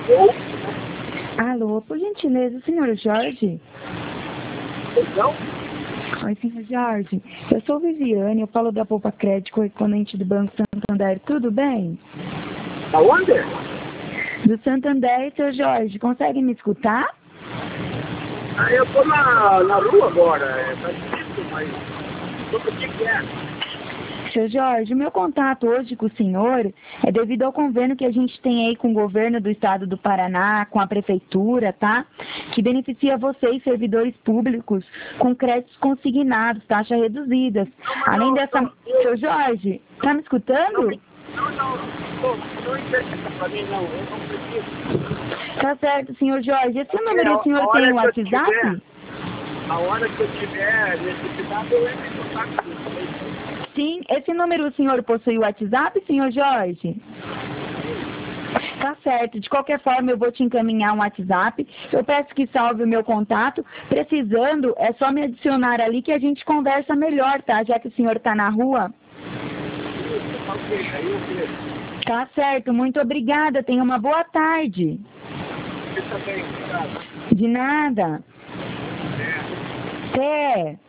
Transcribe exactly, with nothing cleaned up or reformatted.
Alô, por gentileza, o senhor Jorge? Não? Oi, senhor Jorge. Eu sou Viviane, eu falo da Poupa Crédito, correspondente do Banco Santander. Tudo bem? Aonde? Do Santander, senhor Jorge. Consegue me escutar? Ah, eu tô na, na rua agora. É, tá difícil, mas... Sobre o que que é? Senhor Jorge, o meu contato hoje com o senhor é devido ao convênio que a gente tem aí com o governo do estado do Paraná, com a prefeitura, tá? Que beneficia vocês, servidores públicos, com créditos consignados, taxas reduzidas. Além dessa... Senhor Jorge, tá me escutando? Não, não, não, não interessa pra mim, não. Eu não preciso. Tá certo, senhor Jorge. Esse número o senhor tem o WhatsApp? A hora que eu tiver necessidade, eu entro em contato com vocês. Sim, esse número o senhor possui o WhatsApp, senhor Jorge? Tá certo, de qualquer forma eu vou te encaminhar um WhatsApp, eu peço que salve o meu contato, precisando é só me adicionar ali que a gente conversa melhor, tá? Já que o senhor tá na rua. Tá certo, muito obrigada, tenha uma boa tarde. Você também, obrigado. De nada. Até.